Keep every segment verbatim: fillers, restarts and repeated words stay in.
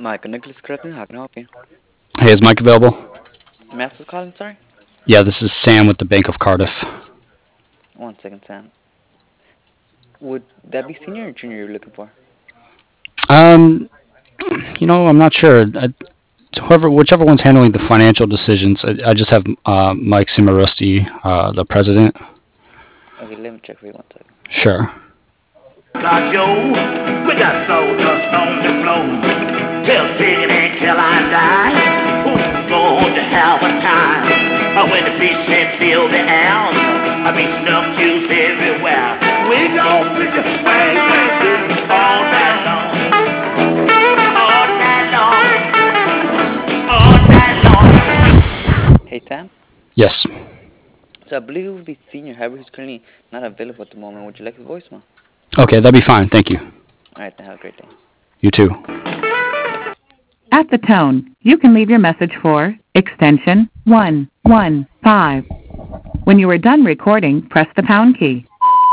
Michael Nicholas Crippen, how can I help you? Hey, is Mike available? Master's calling, sorry? Yeah, this is Sam with the Bank of Cardiff. One second, Sam. Would that be senior or junior you're looking for? Um, you know, I'm not sure. I, whoever, whichever one's handling the financial decisions, I, I just have uh, Mike Cimarusti, uh, the president. Okay, let me check for you one second. Sure. Got Joe, we got sawdust on the floor. Tell chicken and till I die. Who's going to have a time? Uh, When the fish and fill the air, I mean snuff juice everywhere. We gon' pick a swing with all night long, all night long, all night long. Hey, Sam? Yes. So I believe it would be senior, however, he's currently not available at the moment. Would you like his voicemail? Okay, that'd be fine. Thank you. Alright, then have a great day. You too. At the tone, you can leave your message for extension one one five. When you are done recording, press the pound key.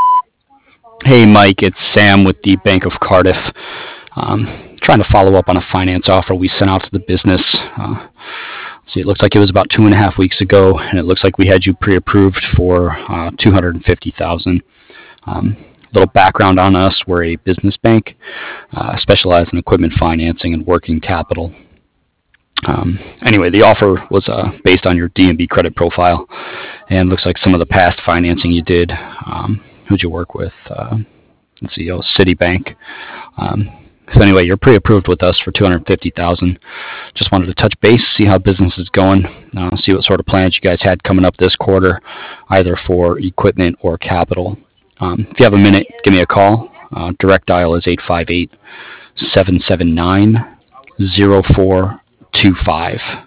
Hey, Mike, it's Sam with the Bank of Cardiff. Um, trying to follow up on a finance offer we sent out to the business. Uh, see, it looks like it was about two and a half weeks ago, and it looks like we had you pre-approved for uh, two hundred fifty thousand dollars. Um, little background on us: we're a business bank, uh, specialized in equipment financing and working capital. Um, anyway, the offer was uh, based on your D and B credit profile, and looks like some of the past financing you did. Um, who'd you work with? Uh, let's see, oh, Citibank. Um, so anyway, you're pre-approved with us for two hundred fifty thousand dollars. Just wanted to touch base, see how business is going, uh, see what sort of plans you guys had coming up this quarter, either for equipment or capital. Um, if you have a minute, give me a call. Uh, direct dial is eight five eight, seven seven nine, zero four two five.